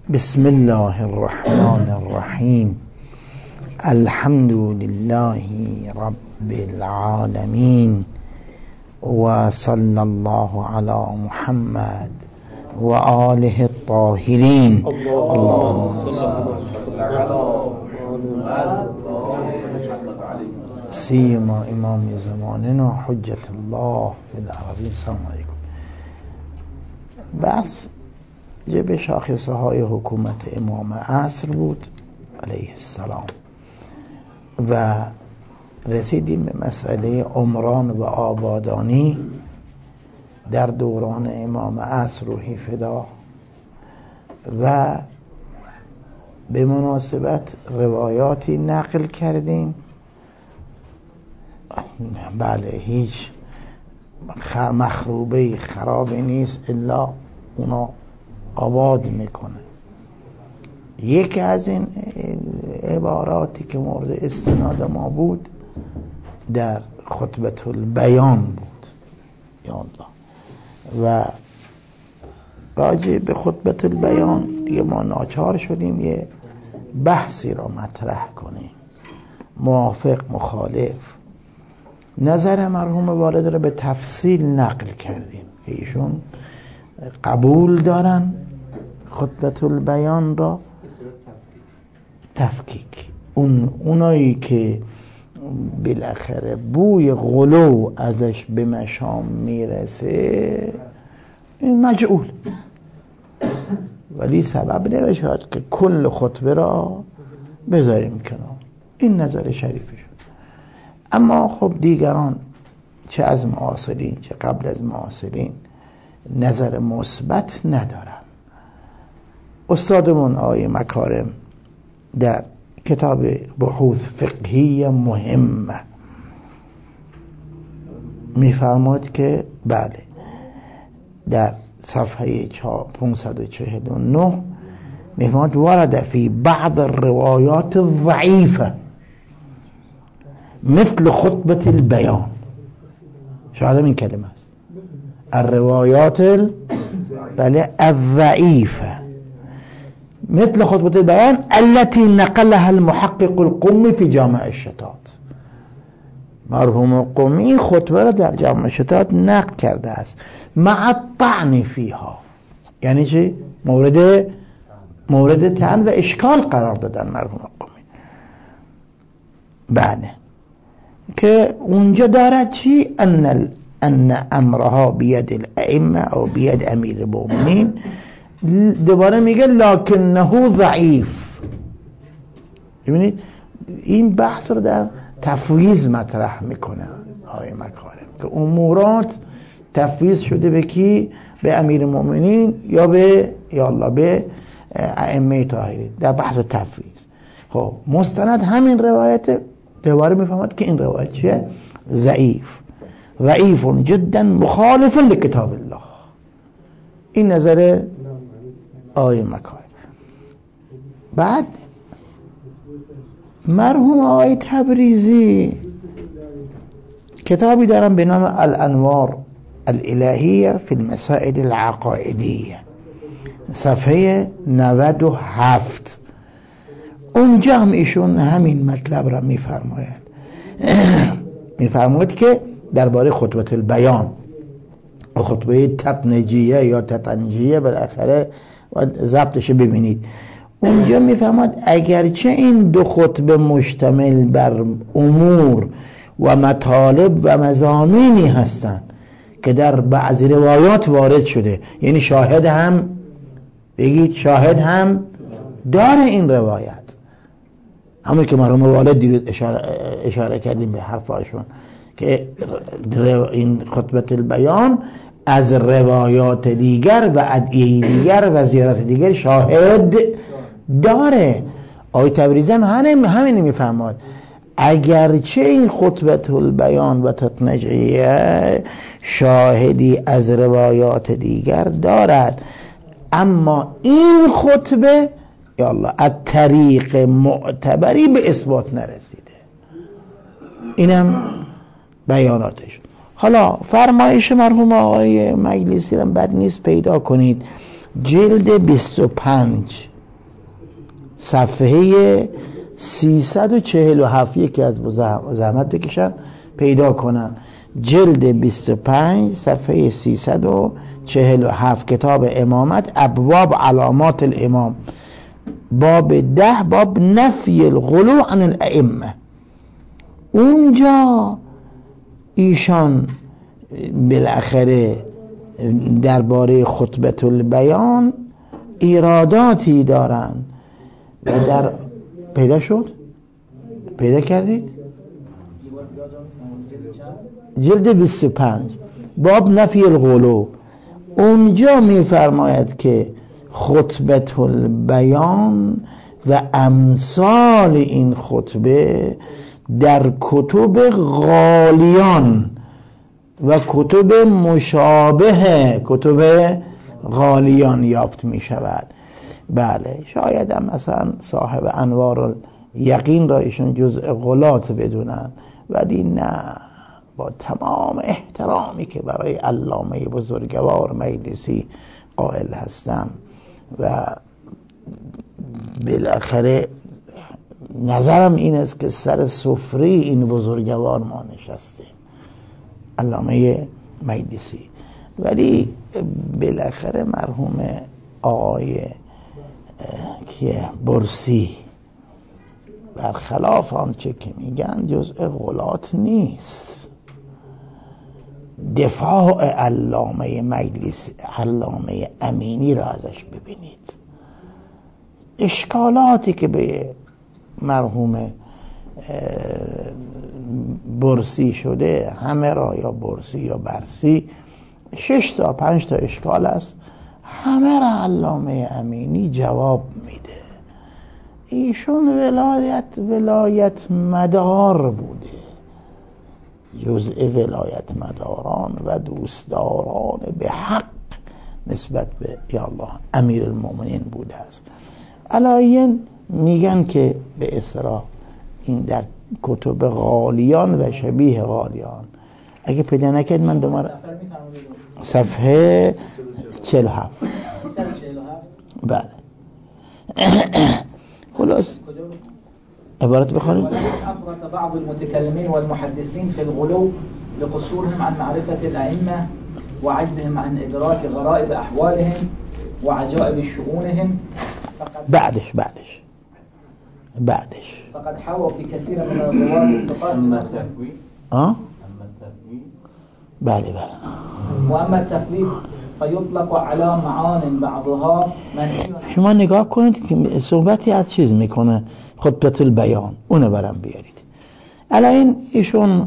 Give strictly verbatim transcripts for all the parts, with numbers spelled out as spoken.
بسم الله الرحمن الرحیم. الحمد لله رب العالمین و صلی الله علی محمد و آله الطاهرین. اللهم صل علی سیما امام زماننا حجت الله فی الارضین. سلام علیکم. بس به شاخصه های حکومت امام عصر بود علیه السلام و رسیدیم به مسئله عمران و آبادانی در دوران امام عصر روحی فدا و به مناسبت روایاتی نقل کردیم. بله، هیچ مخروبه خرابی نیست الا اونا آباد میکنه. یکی از این عباراتی که مورد استناد ما بود در خطبه البیان بود یا الله، و راجع به خطبه البیان دیگه ما ناچار شدیم یه بحثی را مطرح کنیم، موافق مخالف. نظر مرحوم والد را به تفصیل نقل کردیم که ایشون قبول دارن خطبه البیان را تفکیک. اون اونایی که بالاخره بوی غلو ازش به مشام میرسه این مجعول، ولی سبب نمیشد که کل خطبه را بذاریم کنار. این نظر شریفه شد. اما خب دیگران چه از معاصرین چه قبل از معاصرین نظر مثبت ندارن. استادمون آقای مکارم در کتاب بحوث فقهی مهمه میفرماید که بله، در صفحه پانصد و چهل و نه میفرماید ورد فی بعض الروایات الضعیفه مثل خطبه البیان. شاید این کلمه است، الروایات ال... بله الضعیفه مثل خطبه البیان التي نقلها المحقق القمی في جامع الشتات. مرحوم قمی خطبه را در جامع الشتات نقل کرده است مع الطعن فيها. یعنی چی؟ مورد مورد طعن و اشکال قرار دادن مرحوم قمی. بله، که اونجا دارد چی؟ ان ال... ان امرها بید الائمه او بید امیر المؤمنین. دوباره میگه لکنه ضعیف. ببینید این بحث رو در تفویض مطرح میکنه آقای مکارم که امورات تفویض شده به کی؟ به امیر المؤمنین یا به یا الله به ائمه طاهرین در بحث تفویض. خب مستند همین روایت دوباره میفهمد که این روایت چیه؟ ضعیف، ضعیف جدا مخالف لکتاب الله. این نظر آقای مکارم. بعد مرحوم آقای تبریزی کتابی دارم به نام الانوار الالهیه فی المسائل العقائدیه، صفحه نود و هفت. اونجا هم ایشون همین مطلب را میفرماید. میفرماید که درباره خطبه البیان و خطبه تطنجیه یا تطنجیه بالاخره ضبطش ببینید. اونجا میفهمد اگرچه این دو خطبه مشتمل بر امور و مطالب و مضامینی هستند که در بعضی روایات وارد شده، یعنی شاهد هم بگید شاهد هم داره این روایت، همون که مرحوم والد دیروز اشاره, اشاره کردیم به حرفاشون که این خطبه البیان از روایات دیگر و ادعیه دیگر و زیارت دیگر شاهد داره. آقای تبریزی هم همین میفهمد اگرچه این خطبه البیان و تطنجیه شاهدی از روایات دیگر دارد، اما این خطبه یا الله از طریق معتبری به اثبات نرسیده. اینم بیاناتش. حالا فرمایش مرحوم آقای مجلسی را بد نیست پیدا کنید، جلد بیست و پنج صفحه سیصد و چهل و هفت، یکی از زحمت بکشن پیدا کنن، جلد بیست و پنج صفحه سیصد و چهل و هفت، کتاب امامت، ابواب علامات الامام، باب ده، باب نفی الغلو عن الائمه. اونجا ایشان بالاخره درباره خطبه البیان ایراداتی دارن و در پیدا شد؟ پیدا کردید؟ جلد بیست و پنج باب نفی الغلو. اونجا میفرماید که خطبه البیان و امثال این خطبه در کتب غالیان و کتب مشابه کتب غالیان یافت می شود. بله، شاید هم مثلا صاحب انوار الیقین را ایشون جزء غلات بدونن، ولی نه، با تمام احترامی که برای علامه بزرگوار مجلسی قائل هستم و بالاخره نظرم این است که سر سفره این بزرگوار ما نشسته علامه مجلسی، ولی بالاخره مرحوم آقای که برسی برخلاف آنچه که میگن جزء غلات نیست. دفاع علامه مجلس علامه امینی را ازش ببینید، اشکالاتی که به مرحوم برسی شده، همه را یا برسی یا برسی، شش تا پنج تا اشکال است، همه را علامه امینی جواب میده. ایشون ولایت ولایت مدار بوده، جزء ولایت مداران و دوستداران به حق نسبت به یا الله امیر المؤمنین بوده است. علایین میگن که به اصطلاح این در کتب غالیان و شبیه غالیان، اگه پیدا نکرد من دوباره صفحه چهل و هفت. بله خلاص عبارت بخونید. افرط بعض المتكلمين والمحدثين في الغلو لقصورهم عن معرفة الأئمة وعجزهم عن إدراك غرائب أحوالهم وعجائب شؤونهم. بعدش بعدش بعدش فقد حووا في كثير من الرواة الثقات. اه بله بله. وأما التفليس فيطلق على معان بعضها منفی. شما نگاه کنید که صحبتی از چیز میکنه، خطبه البیان، اونو برام بیارید. الان ایشون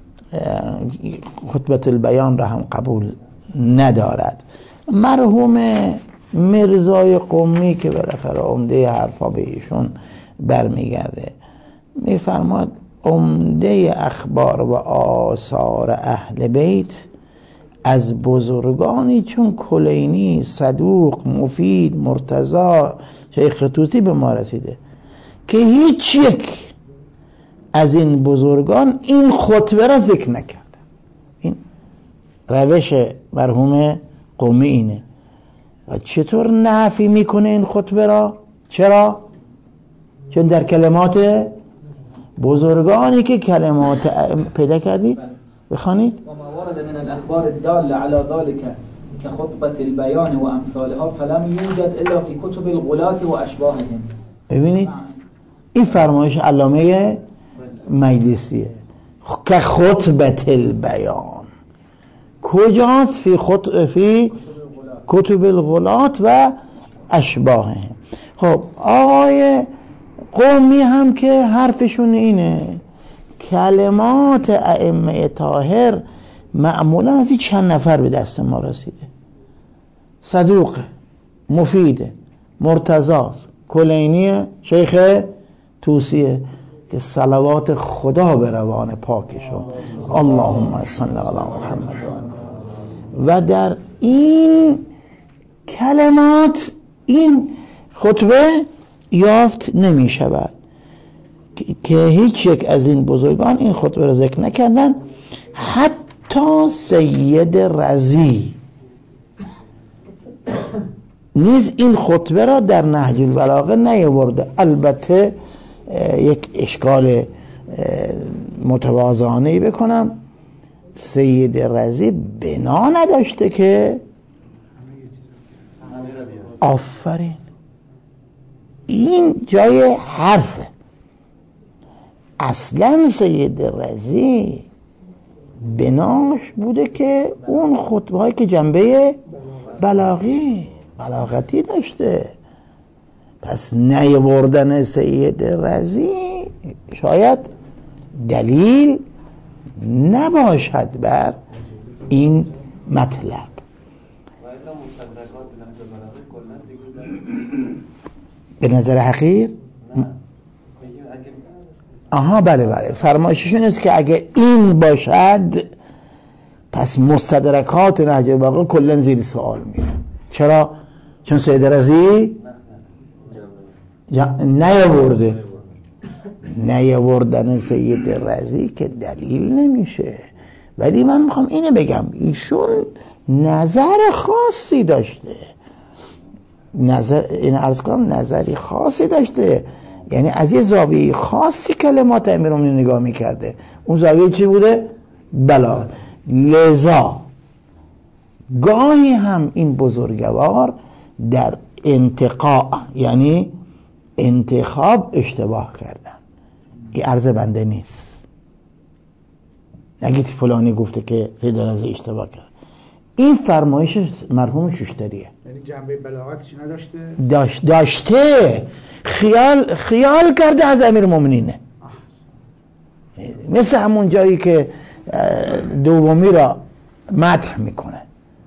خطبه البیان را هم قبول ندارد. مرحوم مرزای قمی که بالاخره عمده حرفا به ایشون برمیگرده، میفرماد عمده اخبار و آثار اهل بیت از بزرگانی چون کلینی، صدوق، مفید، مرتضی، شیخ طوسی به ما رسیده که هیچ یک از این بزرگان این خطبه را ذکر نکرده. این روش مرحوم قمی اینه. و چطور نفی میکنه این خطبه را؟ چرا؟ چون در کلمات بزرگانی که کلمات پیدا کردید بخوانید. و ما ورد من الاخبار الداله على ذلك كخطبه البيان و امثالها فلم يوجد الا في كتب الغلاة و اشباههم. ببینید این فرمایش علامه مجلسیه که خطبه البیان کجاست؟ فی خط... فی کتب الغلاة و اشباههم. خب آقای قومی هم که حرفشون اینه، کلمات ائمه طاهر معمولا از این چند نفر به دست ما رسیده: صدوق، مفید، مرتضی، کلینی، شیخ طوسیه که صلوات خدا به روان پاکشون، اللهم صل علی محمد. و در این کلمات این خطبه یافت نمی شود که هیچ یک از این بزرگان این خطبه را ذکر نکردن. حتی سید رضی نیز این خطبه را در نهج البلاغه نیاورده. البته یک اشکال متواضعانه‌ای بکنم، سید رضی بنا نداشته که آفرین این جای حرفه. اصلا سید رضی بناش بوده که اون خطبه هایی که جنبه بلاغی بلاغتی داشته. پس نیاوردن سید رضی شاید دلیل نباشد بر این مطلب. به نظر حقیر آها بله بله فرمایششون است که اگه این باشد پس مستدرکات نهج البلاغه کلا زیر سوال میره. چرا؟ چون سید رضی نیاورده. نیاوردن سید رضی که دلیل نمیشه. ولی من میخوام اینو بگم ایشون نظر خاصی داشته، نظر این عرض کنم نظری خاصی داشته، یعنی از یه زاویه خاصی کلمات امیرالمومنین نگاه میکرده. اون زاویه چی بوده؟ بلا. لذا گاهی هم این بزرگوار در انتقاء یعنی انتخاب اشتباه کردن. این عرض بنده نیست، نگید فلانی گفته که سید رضی اشتباه کرد. این فرمایش مرحوم شوشتریه. یعنی جنبه بلاغتش نداشته؟ داشت داشته خیال خیال کرده از امیرالمومنینه. مثل همون جایی که دومی را مدح میکنه،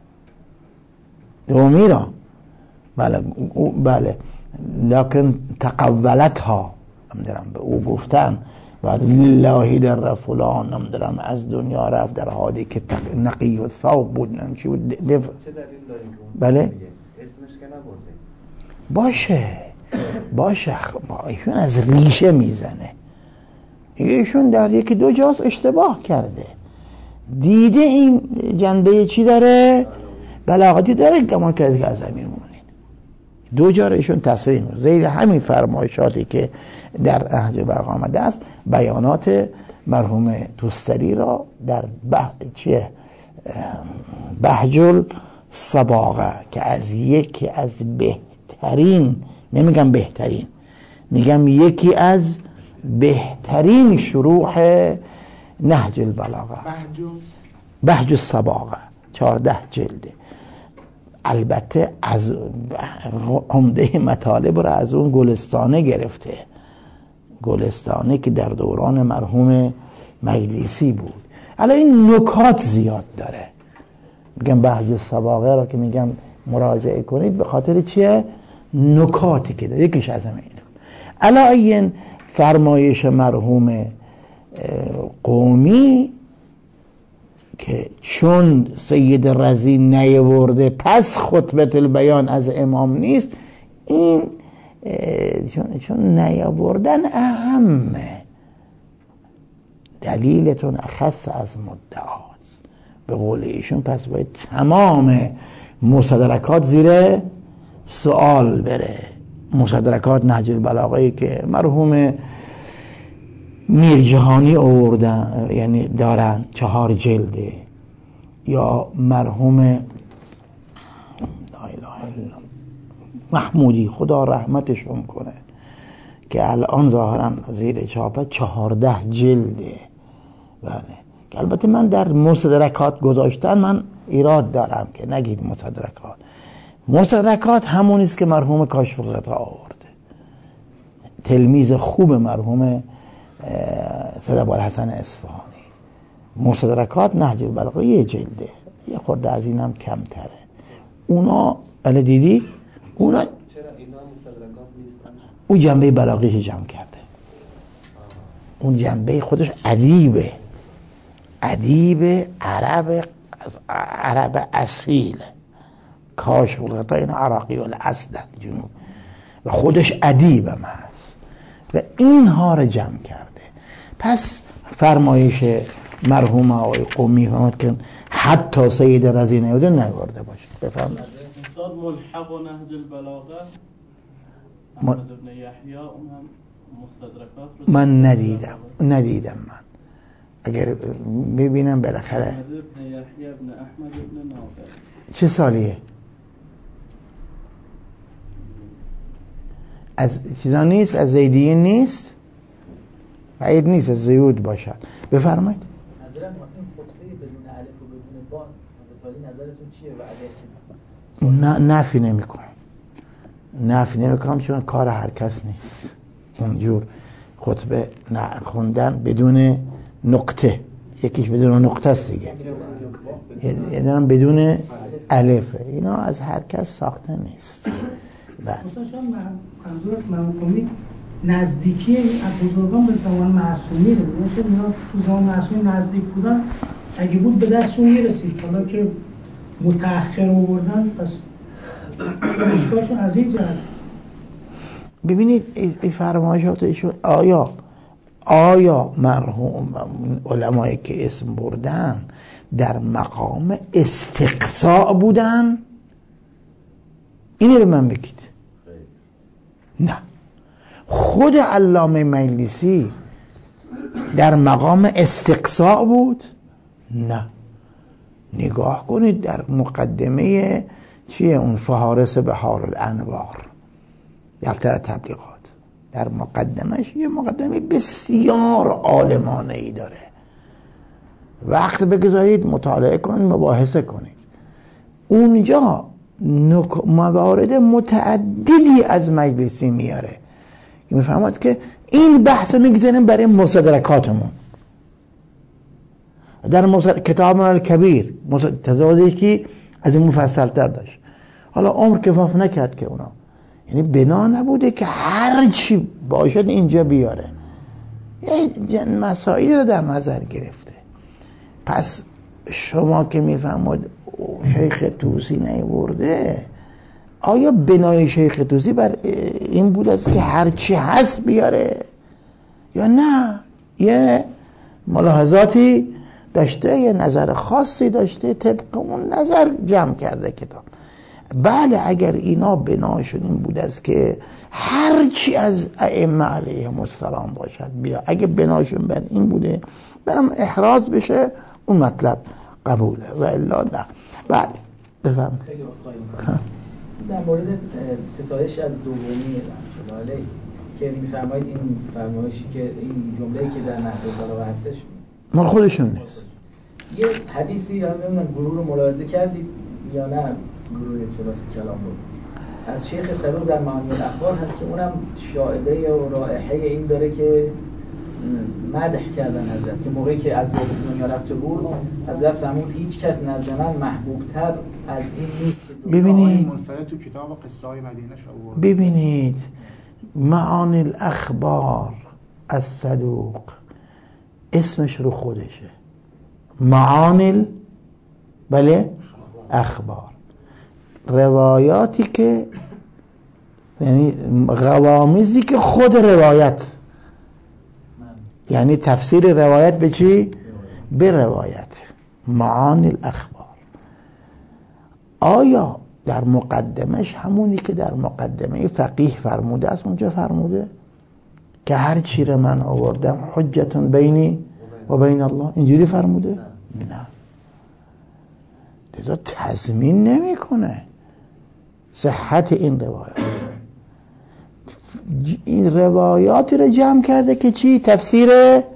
دومی را بله بله لکن تقولت ها نمیدونم به او گفتن و لله در فلان نمیدونم از دنیا رفت در حالی که نقی و ثوب بود نمیدونم چی بود. چه دلیل داریم که اون بله اسمش که نبرده باشه باشه ایشون از ریشه میزنه. ایشون در یکی دو جاست اشتباه کرده، دیده این جنبه چی داره؟ بلاغتی داره، گمان کرده که از امیرالمومنین. دو جا ایشون تصریح میکنه زیر همین فرمایشاتی که در نهج البلاغه آمده است. بیانات مرحوم توستری را در بح... چیه؟ بهج الصباغه که از یکی از بهترین، نمیگم بهترین، میگم یکی از بهترین شروح نهج البلاغه بهج الصباغه، چهارده جلده. البته از عمده مطالب را از اون گلستانه گرفته، گلستانه که در دوران مرحوم مجلسی بود. الان این نکات زیاد داره، میگم بهج الصباغه را که میگم مراجعه کنید به خاطر چیه؟ نکاتی که داره. یکیش از همه این الان این فرمایش مرحوم قومی که چون سید رضی نیاورده پس خطبه البیان از امام نیست، این چون, چون نیاوردن اهمه، دلیلتون اخص از مدعاست به قول ایشون. پس باید تمام مصدرکات زیر سوال بره. مصدرکات نهج البلاغه که مرحوم میرجهانی آوردن یعنی دارن چهار جلده، یا مرحوم لا اله الا محمودی خدا رحمتشون کنه که الان ظاهرا زیر چاپه چهارده جلده. بله که البته من در مصدرکات گذاشتن من ایراد دارم که نگید مصدرکات. مصدرکات همونیست که مرحوم کاشف الغطا آورده، تلمیذ خوب مرحوم سید ابوالحسن اصفهانی. مصدرکات نهج البلاغه یه جلده، یه خورده از اینم کمتره. اونا اله دیدی اونا چرا اینا مصدرکات نیستن؟ اون جنبه بلاغیش جمع کرده، اون جنبه خودش ادیبه، ادیب عرب عرب اصیل. کاشف الغطا این عراقی الاصل جنوب و خودش ادیب هم هست و اینها رو جمع کرده. پس فرمایش مرحوم آقای قمی فهمد که حتی سید رضی نیوده نیورده باشه. بفرمایید. استاد ملحق و نهج البلاغه ما... احمد ابن یحیی اون هم مستدرکات رو من ندیدم ندیدم من اگر ببینم بالاخره. احمد ابن یحیی ابن احمد ابن نافع چه سالیه؟ از چیزا نیست، از زیدیین نیست، بعید نیست از زیود باشد. بفرمایید. نظرم این خطبه بدون الف و بدون با نظرتالی نظرتون چیه و اگر نه نفی نمی کنم نفی نمی کنم چون کار هر کس نیست اونجور خطبه نه خوندن بدون نقطه، یکیش بدون نقطه است دیگه، یه دارم بدون الفه، اینا از هر کس ساخته نیست. بله مثلا شما منظور از مرحومی نزدیکی از بزرگان به زمان معصومی رو مثلا اینا تو زمان معصومی نزدیک بودن اگه بود به دستشون میرسید، حالا که متأخر آوردن پس اشکالشون از این جهت. ببینید این فرمایشات ایشون آیا آیا مرحوم علمایی که اسم بردن در مقام استقصاء بودن؟ اینو به من بگید. نه، خود علامه مجلسی در مقام استقصاء بود؟ نه. نگاه کنید در مقدمه چیه اون فهارس بحار الانوار دفتر تبلیغات، در مقدمش یه مقدمه بسیار عالمانه ای داره، وقت بگذارید مطالعه کنید مباحثه کنید. اونجا موارد متعددی از مجلسی میاره که میفهمد که این بحث میگذاریم برای مستدرکاتمون. در مصدر... کتاب الکبیر تزاوزی که از این مفصل تر داشت، حالا عمر کفاف نکرد که اونا، یعنی بنا نبوده که هر چی باشد اینجا بیاره، یه مسائل رو در نظر گرفته. پس شما که میفهمید شیخ طوسی نیورده، آیا بنای شیخ طوسی بر این بود است که هر چی هست بیاره یا نه یه ملاحظاتی داشته، یه نظر خاصی داشته، طبق اون نظر جمع کرده کتاب؟ بله اگر اینا بناشون این بود است که هر چی از ائمه علیهم السلام باشد بیا، اگه بناشون بر این بوده برام احراز بشه اون مطلب قبوله و الا نه. بله بفهم. خیلی عذرخواهی می‌کنم در مورد ستایش از دومی رحمت که می‌فرمایید این فرمایشی که این جمله‌ای که در نحو البلاغه هستش مال خودشون نیست. یه حدیثی هم نمیدونم گروه رو ملاحظه کردید یا نه، گروه کلاس کلام رو از شیخ صدوق در معانی الاخبار هست که اونم شائبه و رائحه این داره که مدح کردن حضرت که موقعی که از دنیا رفته بود حضرت فرمود هیچ کس نزد من محبوبتر از این نیست. ببینید تو کتاب قصه های مدینه شو ببینید معانی الاخبار از صدوق اسمش رو خودشه، معانی بله اخبار، روایاتی که یعنی غوامضی که خود روایت، یعنی تفسیر روایت به چی؟ به روایت، معانی الاخبار. آیا در مقدمش همونی که در مقدمه فقیه فرموده است اونجا فرموده که هر چی رو من آوردم حجتون بینی و بین الله، اینجوری فرموده؟ نه. لذا تضمین نمیکنه صحت این روایات. این روایاتی رو جمع کرده که چی؟ تفسیر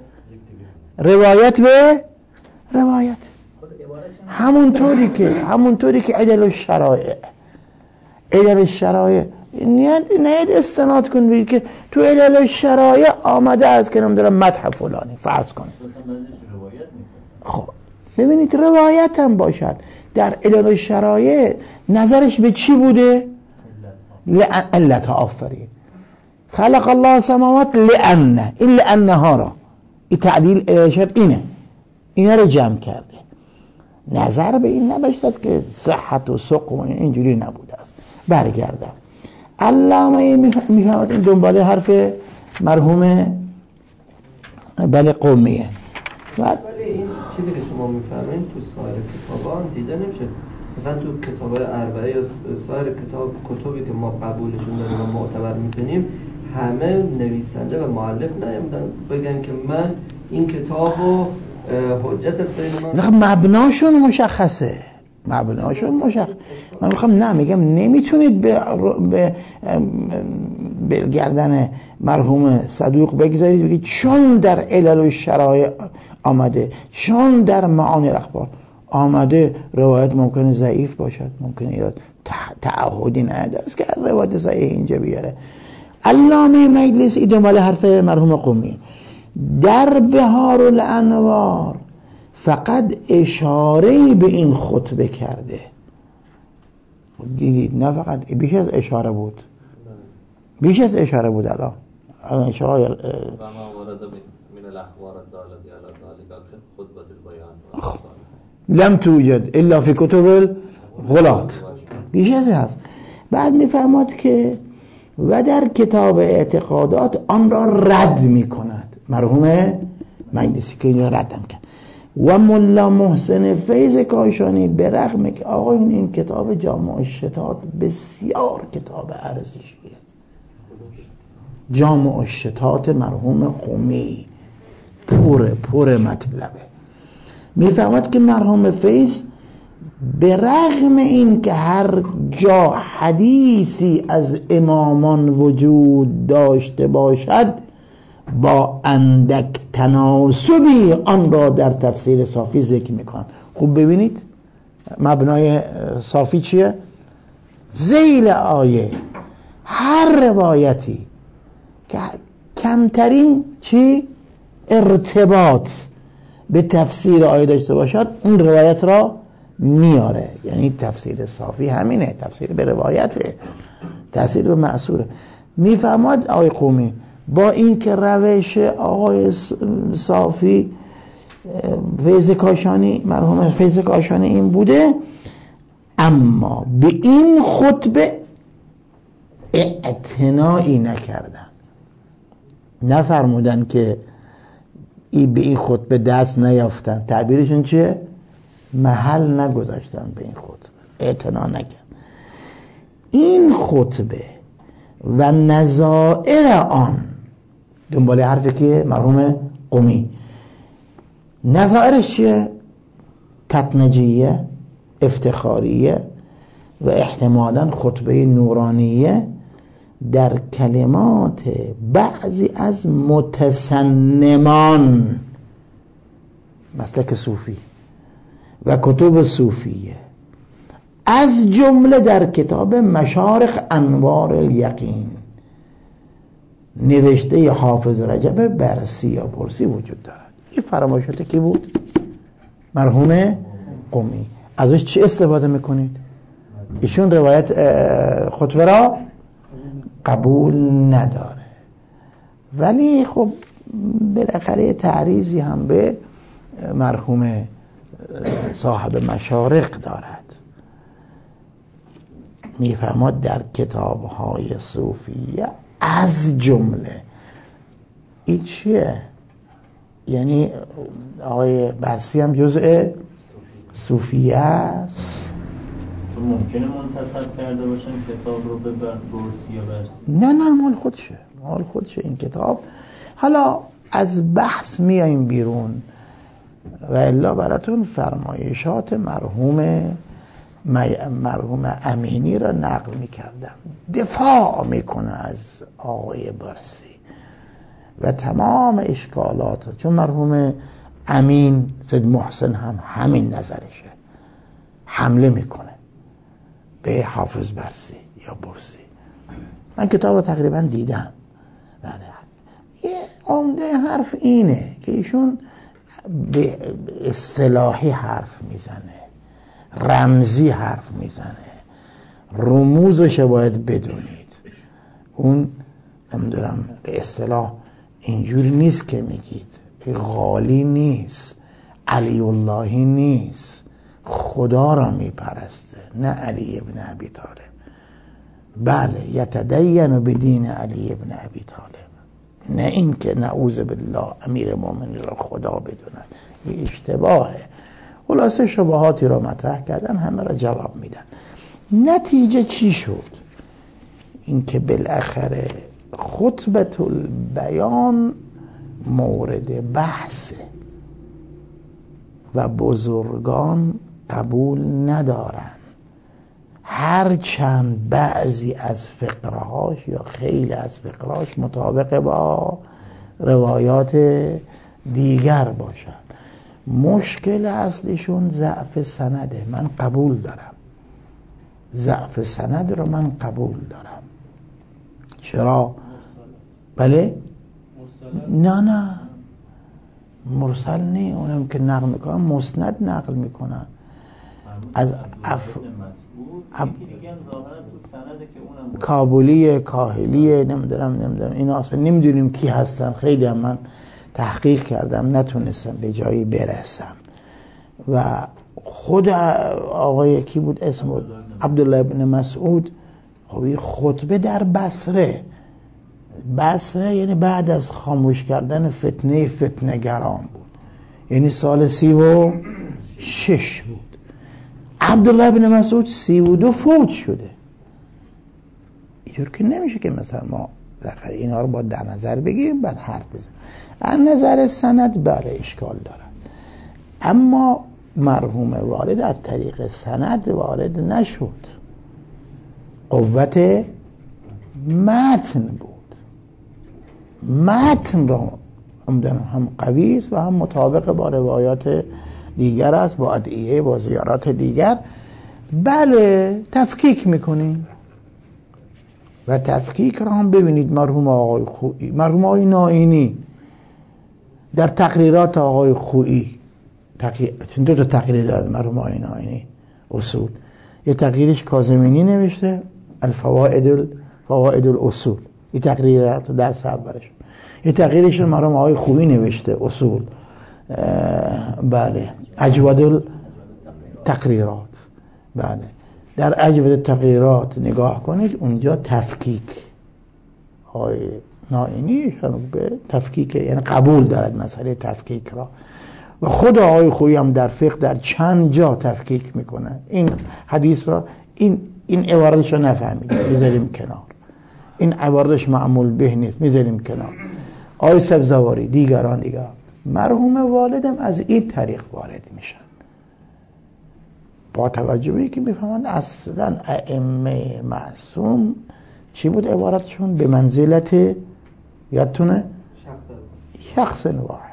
روایت به روایت، همونطوری که همونطوری که عدل الشرایع عدل الشرایع نه استناد کن بگید که تو عدل الشرایع آمده از که نمیدونم مدح فلانی فرض کنید. خب ببینید روایت هم باشد در عدل الشرایع نظرش به چی بوده؟ علت آفرین خلق الله سماوات لأن این لأنها را این تعدیل ارشاد اینه، اینا رو جمع کرده، نظر به این نداشته است که صحت و سقم اینجوری نبوده است. برگردم علامه میفهمد این دنباله حرف مرحوم بله قومیه. ولی این چیزی که شما میفرمایید تو سایر کتابا هم دیده نمیشه. مثلا تو کتاب اربعه یا سایر کتاب کتبی که ما قبولشون داریم و معتبر میتونیم، همه نویسنده و مؤلف نیامدن بگن که من این کتابو حجت است بین من. مبناشون مشخصه، مبناشون مشخص. من میخوام نه میگم نمیتونید به, به, به گردن مرحوم صدوق بگذارید بگید چون در علل و شرایع آمده، چون در معانی الاخبار آمده. روایت ممکنه ضعیف باشد، ممکنه ایراد تعهدی نداشت که روایت صحیح اینجا بیاره. علامه مجلسی دنبال حرف مرحوم قمی در بهار الانوار فقط اشاره‌ای به این خطبه کرده. دیدید نه فقط، بیش از اشاره بود، بیش از اشاره بود. الان اشاره و ما ورد من الاخبار الدالة على ذلك خطبة البيان لم توجد الا فی کتب الغلاة. بیش از هست. بعد میفهمد که و در کتاب اعتقادات آن را رد میکند مرحوم مجلسی که اینجا ردم کرد. و ملا محسن فیض کاشانی به رغم که آقایون این کتاب جامع الشتات بسیار کتاب ارزشیه، جامع الشتات مرحوم قمی پر پر مطلبه. میفهمد که مرحوم فیض به رغم این که هر جا حدیثی از امامان وجود داشته باشد با اندک تناسبی آن را در تفسیر صافی ذکر میکن. خوب ببینید مبنای صافی چیه؟ ذیل آیه هر روایتی که کمترین چی؟ ارتباط به تفسیر آیه داشته باشد اون روایت را میاره. یعنی تفسیر صافی همینه، تفسیر به روایته، تفسیر به معصوره. میفهمد آقای قومی با این که روش آقای صافی فیض کاشانی مرحوم فیض کاشانی این بوده، اما به این خطبه اعتنایی نکردن، نفرمودن که ای به این خطبه دست نیافتن. تعبیرشون چیه؟ محل نگذاشتن به این خطبه، اعتنا نکرد. این خطبه و نظائر آن دنبال حرفی که مرحوم قمی، نظائرش چیه؟ تطنجیه، افتخاریه و احتمالاً خطبه نورانیه در کلمات بعضی از متسنمان مسلک صوفی و کتب صوفیه، از جمله در کتاب مشارق انوار الیقین نوشته حافظ رجب برسی یا برسی وجود دارد. این فرمایشات کی بود؟ مرحوم قمی. ازش چی استفاده میکنید؟ ایشون روایت خطبه را قبول نداره، ولی خب بالاخره تعریضی هم به مرحوم صاحب مشارق دارد. میفهمد در کتاب‌های صوفیه از جمله این چیه؟ یعنی آقای برسی هم جزء صوفیه است. چون ممکنه منتسب کرده باشن کتاب رو به برسی یا برسی. نه نه مال خودشه، مال خودشه این کتاب. حالا از بحث میاییم بیرون و الا براتون فرمایشات مرحوم مرحوم امینی را نقل میکردم. دفاع میکنه از آقای برسی و تمام اشکالات، چون مرحوم امین سید محسن هم همین نظرشه، حمله میکنه به حافظ برسی یا برسی. من کتاب رو تقریبا دیدم. بله. یه عمده حرف اینه که ایشون به اصطلاحی حرف میزنه، رمزی حرف میزنه، رموزش باید بدونید. اون نمیدونم به اصطلاح اینجوری نیست که میگید، غالی نیست، علی اللهی نیست، خدا را میپرسته، نه علی ابن ابی طالب. بله یتدین بدین علی ابن ابی طالب، نه این که نعوذ بالله امیر مومنین را خدا بدونن، این اشتباهه. خلاصه شبهاتی را مطرح کردن، همه را جواب میدن. نتیجه چی شد؟ این که بالاخره خطبه البیان مورد بحثه و بزرگان قبول ندارن، هرچند بعضی از فقرهاش یا خیلی از فقرهاش مطابق با روایات دیگر باشد. مشکل اصلیشون ضعف سنده. من قبول دارم ضعف سند رو من قبول دارم. چرا؟ بله؟ نه نه مرسل نه، اونم که نقل میکنن مسند نقل میکنن از اف... اب... کابلی کاهلی نمیدونم نمیدونم اینا اصلا نمیدونیم کی هستن. خیلی هم من تحقیق کردم نتونستم به جایی برسم. و خود آقای کی بود اسمه عبدالله ابن مسعود، خب خطبه در بصره بصره یعنی بعد از خاموش کردن فتنه فتنه‌گران بود، یعنی سال سی و شش بود. عبدالله ابن مسعود سی و دو فوت شده. اینجور که نمیشه که مثلا ما بالاخره اینا رو با در نظر بگیریم بعد حرف بزنیم. از نظر سند بله اشکال دارد، اما مرحوم والد از طریق سند وارد نشد، قوت متن بود. متن را هم قوی است و هم مطابق با روایات دیگر است، با ادعیه با زیارات دیگر. بله تفکیک میکنیم و تفکیک را هم ببینید مرحوم آقای خویی، مرحوم آقای نائینی در تقریرات آقای خویی تقریر... دو تا تقریر داد مرحوم آقای نائینی اصول. یه تقریرش کاظمینی نوشته الفوائد الفوائد الاصول، این تقریرات درس اولش. یه تقریرش مرحوم آقای خویی نوشته اصول، بله اجود التقریرات. بله در اجود التقریرات نگاه کنید اونجا تفکیک آقای نائینی به تفکیک یعنی قبول دارد مسئله تفکیک را، و خود آقای خویی هم در فقه در چند جا تفکیک میکنه. این حدیث را این این عبارتش رو نفهمید میذاریم کنار، این عبارتش معمول به نیست میذاریم کنار. آقای سبزواری دیگران دیگران مرحوم والدم از این طریق وارد میشن، با توجه به که میفهمند اصلا ائمه معصوم چی بود عبارتشون؟ به منزلت یادتونه شخص واحد.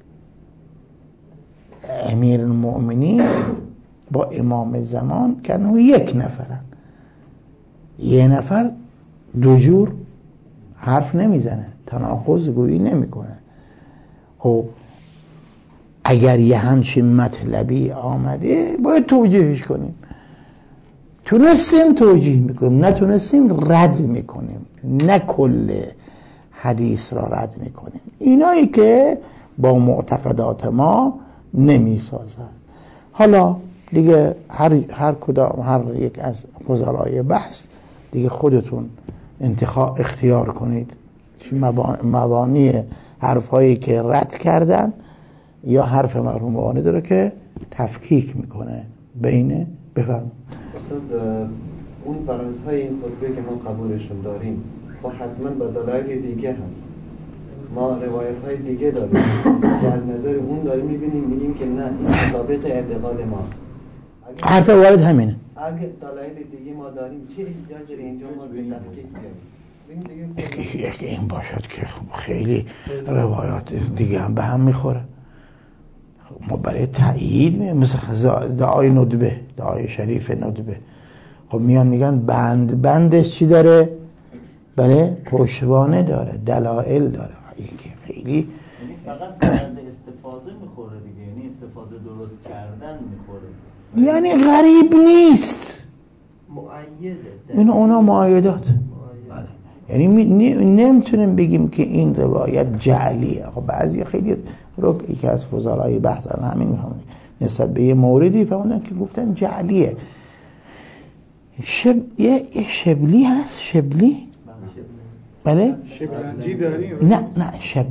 امیر المؤمنین با امام زمان کنه یک نفرن، یه نفر دو جور حرف نمیزنه، تناقض گویی نمیکنه. خب اگر یه همچین مطلبی آمده باید توجیهش کنیم، تونستیم توجیه میکنیم، نتونستیم رد میکنیم، نه کل حدیث را رد میکنیم. اینایی که با معتقدات ما نمیسازن. حالا دیگه هر هر کدام هر یک از فضلای بحث دیگه خودتون انتخاب اختیار کنید مبانی حرفایی که رد کردن یا حرف مرحوم والد رو که تفکیک میکنه بین بفرمایید. استاد اون فرض‌های این خطبه که ما قبولشون داریم خب حتما با دلایل دیگه هست. ما روایت‌های دیگه داریم که از نظر اون داریم می‌بینیم میگیم که نه این مطابق اعتقاد ماست. حرف والد همینه. اگه دلایل دیگه ما داریم چه احتیاجی اینجا ما به تفکیک کنیم؟ اگه این باشد که خیلی روایات دیگه هم به هم میخوره. ما برای تأیید می مثل دعای ندبه، دعای شریف ندبه، خب میان میگن بند بندش چی داره؟ بله پشتوانه داره، دلائل داره. این که خیلی یعنی فقط طرز استفاده میخوره دیگه، یعنی استفاده درست کردن میخوره، یعنی غریب نیست، مؤیده این اونا مؤیدات. یعنی نمیتونیم بگیم که این روایت جعلیه. خب بعضی خیلی رو که از فضلای بحث الان همین میفهمن نسبت به یه موردی فهمیدن که گفتن جعلیه. شب... یه شبلی هست، شبلی بله؟ شبلنجی داریم؟ نه نه شب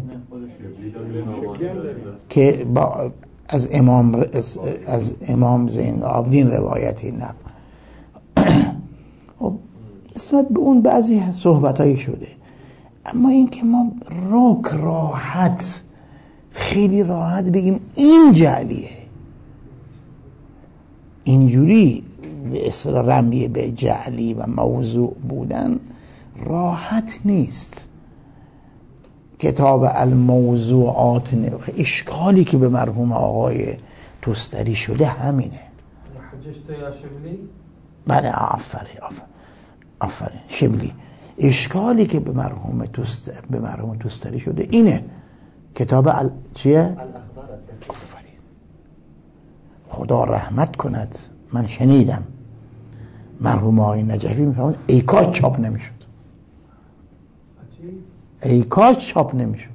که با از امام از, از امام زین العابدین روایتی نه. نسبت به اون بعضی صحبتایی شده، اما این که ما رک راحت خیلی راحت بگیم این جعلیه، اینجوری به اصطلاح رمیه به جعلی و موضوع بودن راحت نیست. کتاب الموضوعات اشکالی که به مرحوم آقای توستری شده همینه. حجشت یا شبلی؟ بله آفرین آفرین آفرین شبلی. اشکالی که به مرحوم توست به مرحوم توستری شده اینه. کتاب ال... چیه؟ آفرین. خدا رحمت کند، من شنیدم مرحوم آقای نجفی میفهمون ای کاش چاپ نمیشد، ای کاش چاپ نمیشد.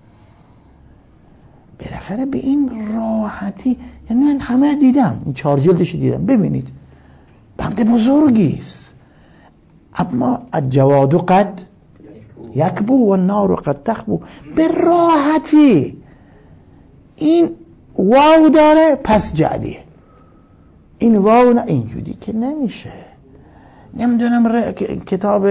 بالاخره به این راحتی، یعنی من همه رو دیدم، این چهار جلدش دیدم، ببینید بند بزرگی است، اما الجواد قد یکبو و النار قد تخبو. به راحتی این واو داره پس جعلیه، این واو نه، اینجوری که نمیشه. نمیدونم ر... کتاب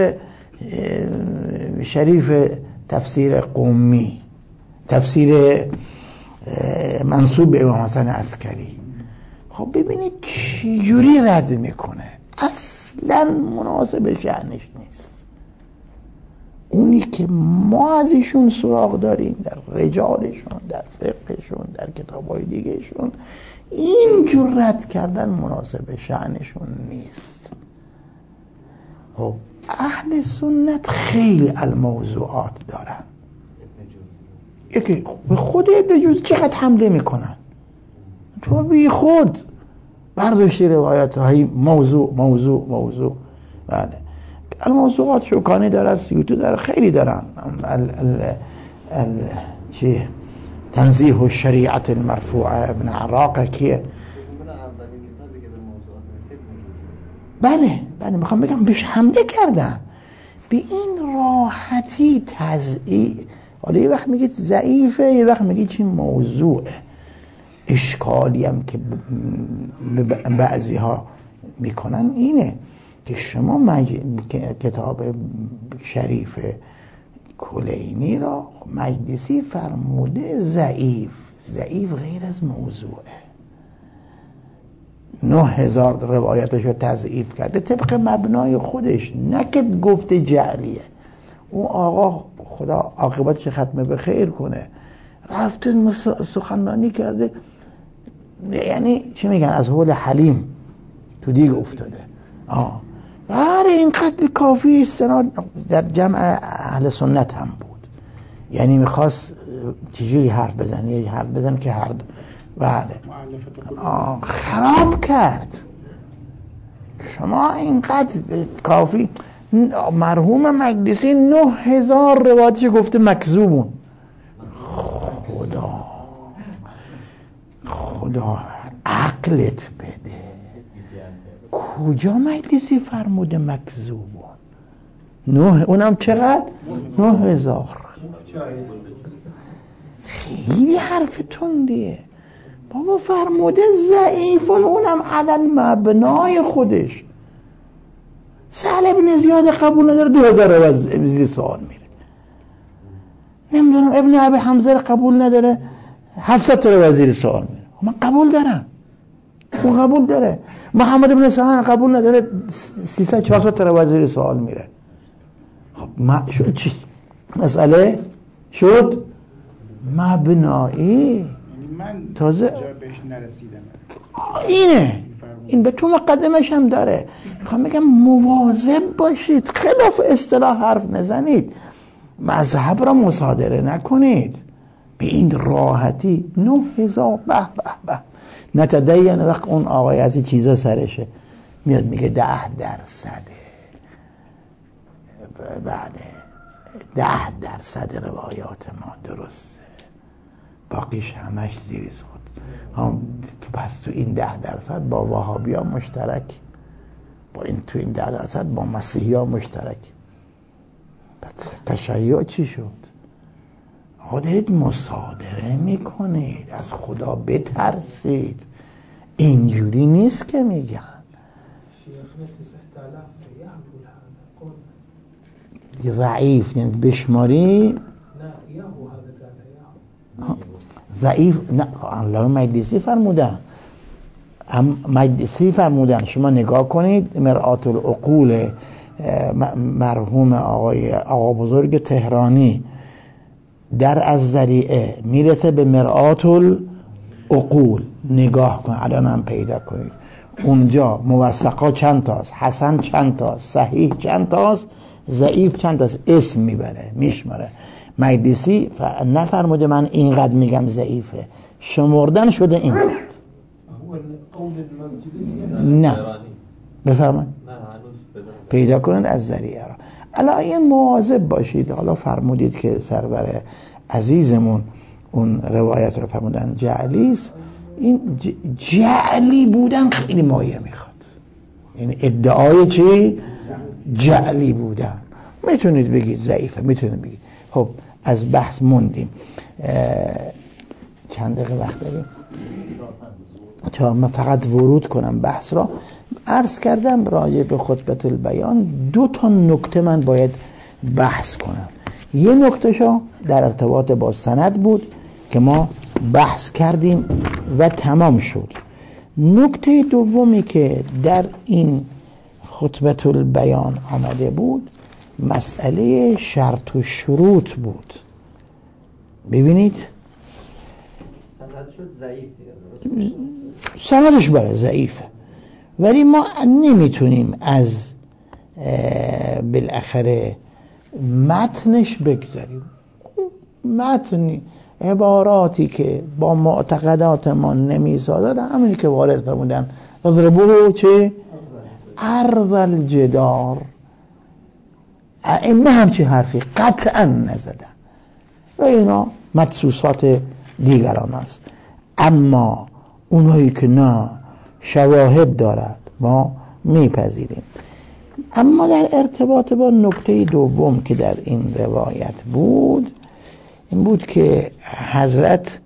شریف تفسیر قمی، تفسیر منسوب به امام حسن عسکری، خب ببینید چجوری رد میکنه، اصلا مناسب شأنش نیست. اونی که ما از ایشون سراغ داریم در رجالشون، در فقهشون، در کتابای دیگهشون، اینجور رد کردن مناسب شأنشون نیست. خب اهل سنت خیلی الموضوعات دارن، یکی به خود ابن جوزی چقدر حمله میکنن، تو بی خود برداشتی روایت های موضوع موضوع موضوع. بله الموضوعات شوکانی داره، سیوطی داره، خیلی دارن. ال ال ال چی تنزیه و شریعت المرفوعه ابن عراق کیه؟ بله بله میخوام بگم بهش حمله کردن به این راحتی. تضعیف، حالا یه وقت میگید ضعیفه، یه وقت میگید چی موضوعه. اشکالی هم که بعضی ها میکنن اینه که شما مج... کتاب شریف کلینی را مجلسی فرموده ضعیف. ضعیف غیر از موضوعه. نه هزار روایتش رو تضعیف کرده طبق مبنای خودش، نه که گفته جعلیه. اون آقا خدا عاقبتش ختمه به خیر کنه، رفته سخنرانی کرده، یعنی چی میگن از حول حلیم تو دیگ افتاده. آه بله اینقدر کافی استناد در جمع اهل سنت هم بود، یعنی میخواست چجوری حرف بزنه، یه حرف بزن که هر دو بله آه خراب کرد. شما اینقدر کافی. مرحوم مجلسی نه هزار روایتش گفته مکذوبون. خدا خدا عقلت بده، کجا مجلسی فرموده مکذوبون؟ نه اونم چقدر؟ نه هزار. خیلی حرف تندیه. بابا فرموده ضعیفون، اونم علل مبنای خودش. سهل ابن زیاد قبول نداره، دو هزار رو زیر سوال میره. نمیدونم ابن ابی حمزه قبول نداره، هفتصد تا رو زیر سوال میره. من قبول دارم، اون قبول داره. محمد ابن اسحاق قبول نداره، سیصد چهارصد تا رو زیر سوال میره. خب ما شد چی؟ مسئله شد مبنایی. من تازه بهش نرسیدم. اینه، این به تو مقدمش هم داره. میخوام بگم مواظب باشید، خلاف اصطلاح حرف نزنید، مذهب را مصادره نکنید به این راحتی. نه هزار به به به نتدین. وقت اون آقای از این چیزا سرشه میاد میگه ده درصده، بله ده درصد روایات ما درسته، باقیش همش زیریز خود. هم پس تو این ده درصد با وهابی ها مشترک، با این تو این ده درصد با مسیحی ها مشترک. تشیع چی شد؟ آقا دارید مصادره میکنید، از خدا بترسید. اینجوری نیست که میگن. ضعیف یعنی بشماری ضعیف. نه الله مجلسی فرمودن، هم مجلسی فرمودن. شما نگاه کنید مرآت العقول مرحوم آقای آقا بزرگ تهرانی در از ذریعه میرسه به مرآت العقول. نگاه کن الان هم پیدا کنید اونجا موثقا چند تاست، حسن چند تاست، صحیح چند تاست، ضعیف چند تاست، اسم میبره میشماره. مجلسی نفرموده من اینقدر میگم ضعیفه، شمردن شده اینقدر. نه بفرمایید پیدا کنید از ذریعه را. الان مواظب باشید. حالا فرمودید که سرور عزیزمون اون روایت رو فرمودن جعلی است. این جعلی بودن خیلی مایه میخواد. این ادعای چی؟ جعلی بودن. میتونید بگید ضعیفه، میتونید بگید. خب از بحث موندیم. چند دقیقه وقت داریم؟ تا من فقط ورود کنم بحث را. عرض کردم راجع به خطبه البیان دو تا نکته من باید بحث کنم. یه نکتهشو در ارتباط با سند بود که ما بحث کردیم و تمام شد. نکته دومی که در این خطبه البیان آمده بود مسئله شرط و شروط بود. ببینید سند شد ضعیف دیگه، سندش برای ضعیفه، ولی ما نمیتونیم از بالاخره متنش بگذاریم. متن عباراتی که با معتقدات ما نمیسازد همینی که وارد فرمودن اضربوه چه؟ عرض الجدار. ائمه همچی حرفی قطعا نزدن و اینا مدسوسات دیگران است. اما اونایی که نه شواهد دارد ما میپذیریم. اما در ارتباط با نکته دوم که در این روایت بود این بود که حضرت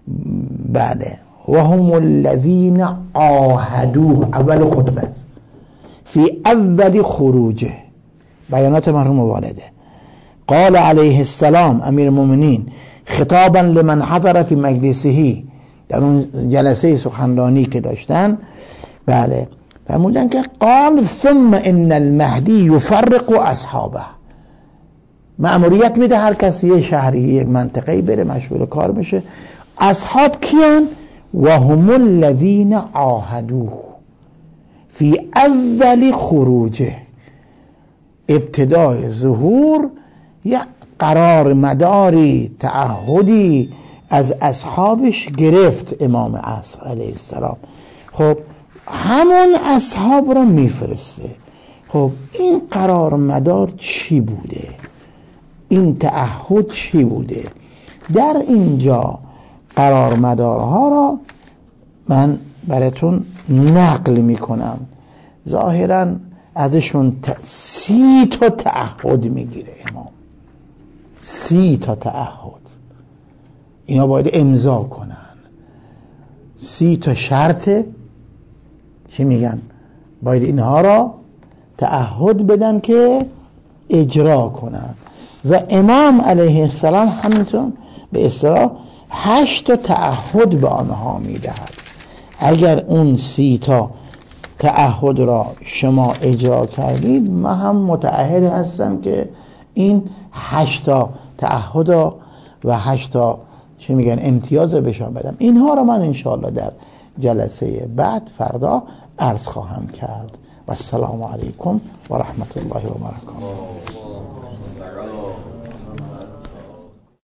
بله و هم الذین عاهدوه اول خطبه است فی اول خروجه، بیانات مرحوم والده. قال علیه السلام امیر المؤمنین خطابا لمن حضر فی مجلسه، در اون جلسه سخنرانی که داشتن بله فرمودن که قال ثم ان المهدی یفرق اصحابه، مأموریت میده هر کسی یه شهری یک منطقه‌ای بره مشغول کار بشه. اصحاب کیان؟ و هم الذین عاهدوه فی اول خروجه، ابتدای ظهور یا قرار مداری تعهدی از اصحابش گرفت امام عصر علیه السلام. خب همون اصحاب را میفرسته. خب این قرار مدار چی بوده؟ این تعهد چی بوده؟ در اینجا قرار مدارها را من براتون نقل میکنم. ظاهرا ازشون ت... سی تا تعهد میگیره امام، سی تا تعهد اینا باید امضا کنن. سی تا شرط چی میگن؟ باید اینها را تعهد بدن که اجرا کنن. و امام علیه السلام همینطور به اصطلاح هشت تا تعهد به آنها میدهد. اگر اون سی تا تعهد را شما اجرا کردید من هم متعهد هستم که این هشت تا تعهد را و هشت تا چه میگن امتیاز رو به شما بدم. اینها را من انشاءالله در جلسه بعد فردا عرض خواهم کرد. و السلام علیکم و رحمت الله و برکاته.